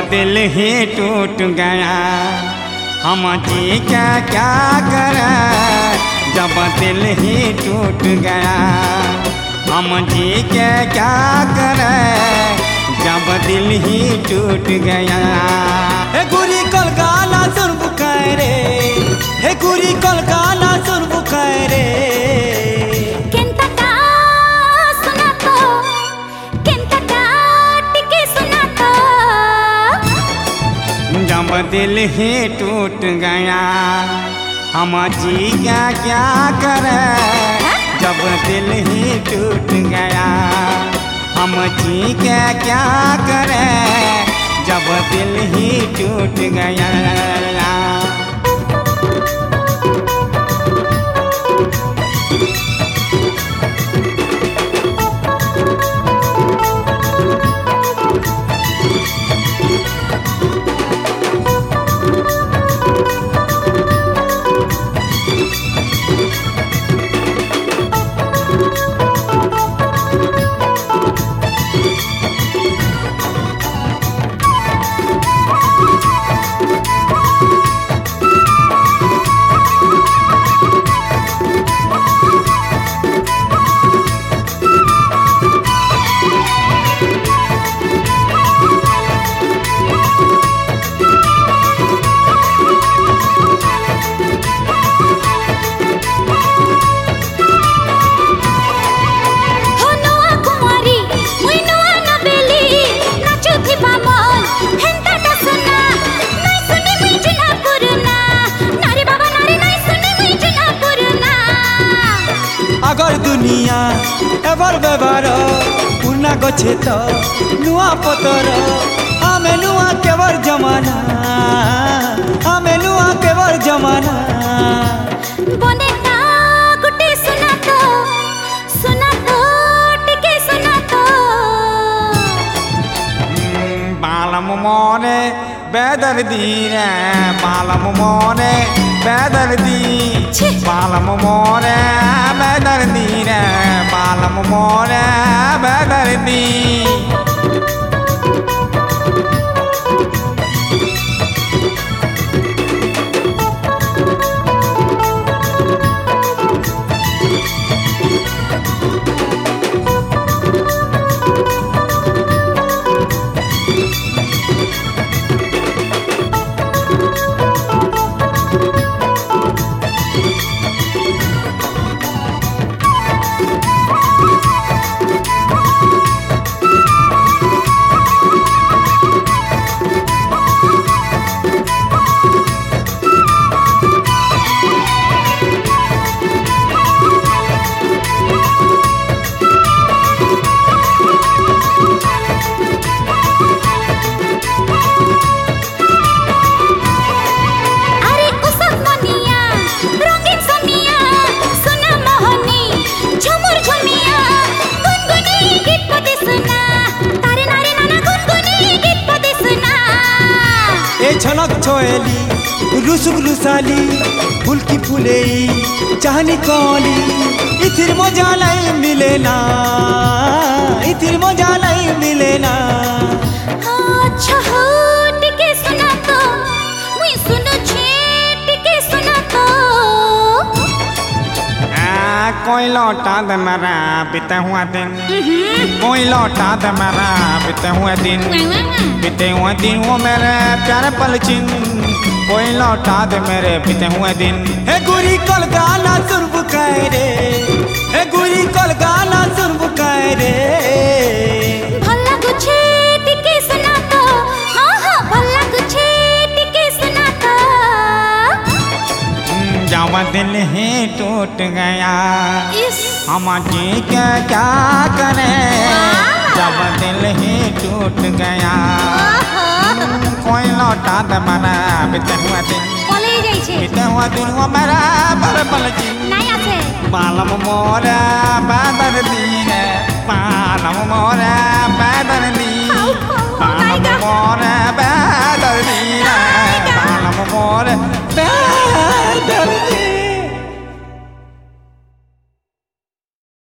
दिल ही टूट गया हम जी क्या करें। जब दिल ही टूट गया हम जी क्या करें। जब दिल ही टूट गया। हे गुरी कल गाना सुन बुखाए रे। हे गुरी कल गाना सुन बुखाए रे। जब दिल ही टूट गया हम जी क्या करें। जब दिल ही टूट गया हम जी क्या करें। जब दिल ही टूट गया। अगर दुनिया एवर व्यवहार पुना गछे तो नुआ पतर आमे नुआ केवर जमाना। आमे नुआ केवर जमाना। बने ना गुटे सुना तो टिके सुना तो। बालम मोने बेदर्दी रे। बालम मोने बेदर्दी। बालम मोने बेदर्दी रे। बालम मोने बेदर्दी। छनक छोएली रुसुक रुसाली फुलकी फुलेई चाहनी कली इथिर मजा नहीं मिले ना। इथिर मजा नहीं मिले ना। अच्छा हो टिके सुना तो मुई सुनु छे टिके सुना तो। कोई लौटा दे मेरा बीते हुआ दिन। कोई लौटा दे मेरा बीते हुए दिन। बीते हुए दिन वो मेरे प्यारे पलचिन। कोई लौटा दे मेरे बीते हुए दिन। हे गुरी कल गाना सुन बुखाए रे। हे गुरी कल गाना सुन बुखाए रे। भला गुछे टिके सुना तो। हाँ भला गुछे टिके सुना तो। जब दिल ही टूट गया हम जी क्या करें। जब दिल ही टूट गया कोई लौटा दे मेरा बीते हुआ दिन। बीते हुआ दिन वो मेरा पलचिन। बालम मोरा बेदर्दी रे। बालम मोरा बेदर्दी। बालम मोरा बेदर्दी रे। बालम मोरा बेदर्दी।